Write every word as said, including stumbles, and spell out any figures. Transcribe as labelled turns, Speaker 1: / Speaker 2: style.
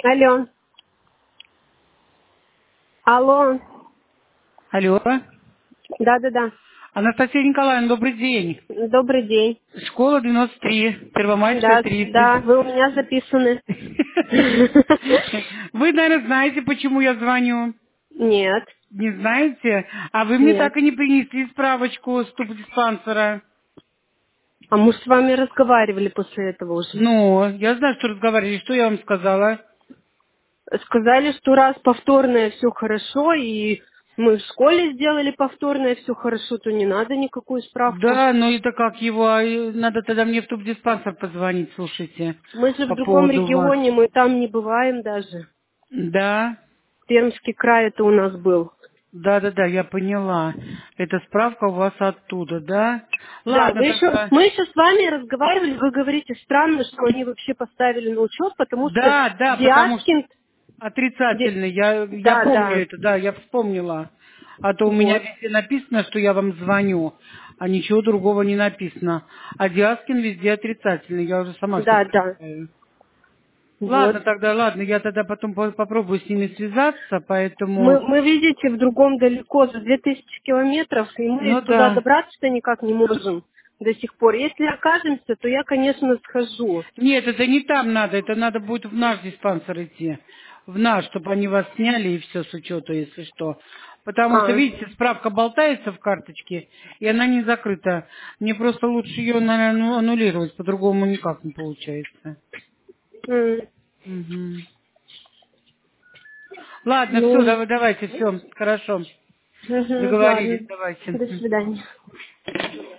Speaker 1: Алло. Алло.
Speaker 2: Алло.
Speaker 1: Да-да-да.
Speaker 2: Анастасия Николаевна, добрый день.
Speaker 1: Добрый день.
Speaker 2: Школа девяносто три, Первомайская
Speaker 1: Да,
Speaker 2: тридцать.
Speaker 1: да, вы у меня записаны.
Speaker 2: Вы, наверное, знаете, почему я звоню.
Speaker 1: Нет,
Speaker 2: Не знаете? А вы мне
Speaker 1: нет.
Speaker 2: так и не принесли справочку с тубдиспансера.
Speaker 1: А мы с вами разговаривали после этого уже.
Speaker 2: Ну, я знаю, что разговаривали. Что я вам сказала?
Speaker 1: Сказали, что раз повторное все хорошо, и мы в школе сделали повторное все хорошо, то не надо никакую справку.
Speaker 2: Да, ну это как его, а, э, надо тогда мне в тубдиспансер позвонить, слушайте,
Speaker 1: Мы же в
Speaker 2: по
Speaker 1: другом
Speaker 2: поводу вас.
Speaker 1: регионе, мы там не бываем даже.
Speaker 2: Да,
Speaker 1: Пермский край это у нас был.
Speaker 2: да, да, да, я поняла. Это справка у вас оттуда, да?
Speaker 1: Да,
Speaker 2: Ладно,
Speaker 1: мы еще,
Speaker 2: тогда.
Speaker 1: мы еще с вами разговаривали, вы говорите, странно, что они вообще поставили на учет, потому что
Speaker 2: Да, да, потому что
Speaker 1: Диаскинд, Ди-
Speaker 2: отрицательный. Я, я
Speaker 1: да,
Speaker 2: помню
Speaker 1: да,
Speaker 2: это, да, я вспомнила. А то у меня
Speaker 1: вот,
Speaker 2: везде написано, что я вам звоню, а ничего другого не написано. А Диаскин везде отрицательный. Я уже сама сейчас
Speaker 1: да, да,
Speaker 2: прочитаю.
Speaker 1: вот.
Speaker 2: Ладно, тогда, ладно, я тогда потом по- попробую с ними связаться,
Speaker 1: Мы,
Speaker 2: поэтому...
Speaker 1: мы, видите, в другом далеко, за две тысячи километров, и мы
Speaker 2: Ну
Speaker 1: туда
Speaker 2: да.
Speaker 1: добраться-то никак не можем до сих пор. Если окажемся, то я, конечно, схожу.
Speaker 2: Нет, это не там надо, это надо будет в наш диспансер идти. В наш, чтобы они вас сняли и все с учета, если что. Потому что,
Speaker 1: А,
Speaker 2: видите, справка болтается в карточке, и она не закрыта. Мне просто лучше ее, наверное, ну, аннулировать, по-другому никак не получается.
Speaker 1: м,
Speaker 2: Мгм. Ладно, все,
Speaker 1: ну,
Speaker 2: давайте, все, хорошо.
Speaker 1: мгм,
Speaker 2: Договорились,
Speaker 1: ладно,
Speaker 2: давайте.
Speaker 1: до свидания.